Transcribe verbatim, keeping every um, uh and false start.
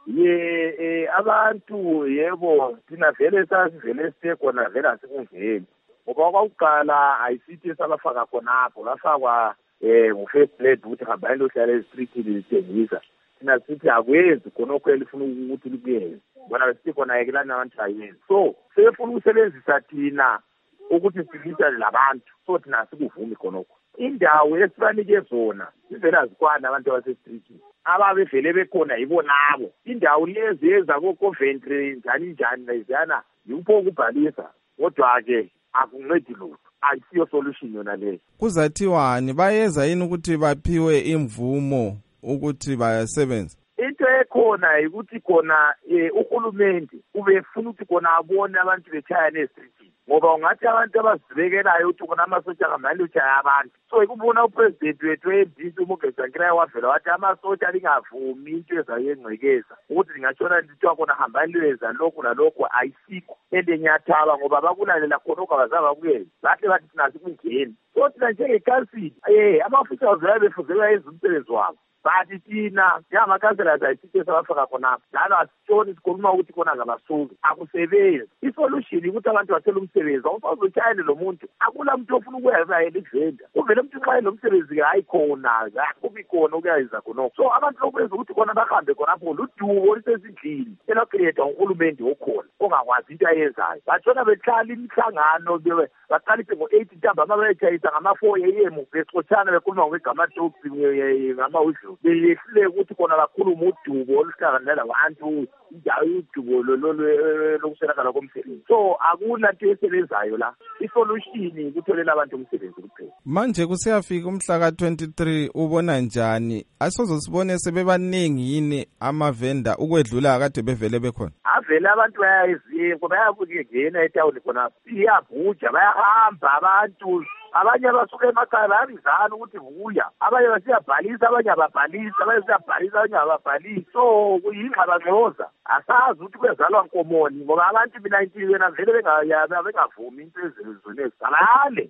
ye eh, abantu yebo thina vele sasivele sithe khona vele asikungeni ngoba kwakuqala ayisithi esabafaka khonapho lafakwa eh ngu-first lady ukuthi hambani lohlala ezistrictini lithengisa thina sithi akwenzi khonokho elifuna ukuthi likwenze bona besithi khona-ke lana abantu ayenzi so sebefuna ukusebenzisa thina ukuthi silwisane labantu so thina asikuvumi khonokho indawo esibanike zona ivele azikwana abantu abasestreetini ababevele bekhona yibo nabo indawo lezi ezako-Coventry njani njani leziyana yikho ukubhalisa kodwa-ke akuncedi lutho ayisiyo solution yona leyo. Kuzathiwani bayeza yini ukuthi baphiwe imvumo ukuthi bayasebenza? Into ekhona ukuthi khona uhulumende ubefuna ukuthi khona abone abantu betshaya nestrictini ngoba ungathi abantu abazibekelayo ukuthi khona amasotsha kamali utshaya abantu so ikubona upresident wethu endisi uMugezankirayo wavela wathi amasotsha lingavumi into ezayengcekeza ukuthi lingatshona lithiwa khona hambani lwenza lokhu nalokhu ayisikho endenyathala ngoba bakulalela khonokho abazabakuyela bahle bathi thina sikungeni so thina njengekansili eh ama-officials bayabefuzelwa yenza umsebenzi wabo bathi thina njengamakhansela ayisithi esabafaka khonapho njalo asitshoni sikhuluma ukuthi khona ngabasuki akusebenzi isolution ukuthi abantu bathele umsebenzi awusazotshayele lo muntu akula muntu ofuna ukuyayela ikuvenda uvele umuntu nxa lo msebenzi hayi khona kubi khona ukuyayenza khonokho so abantu lokwenza ukuthi khona bahambe khonapho ludubo olusezindlini elakhriyethwa nguhulumende okhona ongakwazi into ayenzayo batshona behlala imihlangano baqalise ngo-eight ntambama bayetshayisa ngama-four a m bexotshana bekhuluma ngegama-jokes ngama-udlu beyehluleke ukuthi khona bakhuluma udubo oluhlanganela labantu indawo udubo lokuswelakala komsebenzi so akula nto esebenzayo la isolution kutholela abantu umsebenzi kuphela. Manje kusiyafika umhla ka twenty-three ubona njani asizosibone sebebaningi yini amavenda ukwedlula kade bevele bekhona? Avele abantu bayayiziyo bayabukengena etawuni khona iyabhuja bayahamba abantu abanye abasuka emakhaya bayabizana ukuthi vuya abanye basiyabhalisa abanye ababhalisa abanye siyabhalisa abanye ababhalisa so kuyingxabangxoza asazi ukuthi kwezalwa nkomoni ngoba abantu mina into yena vele bengavumi into ezizweni ezibhalale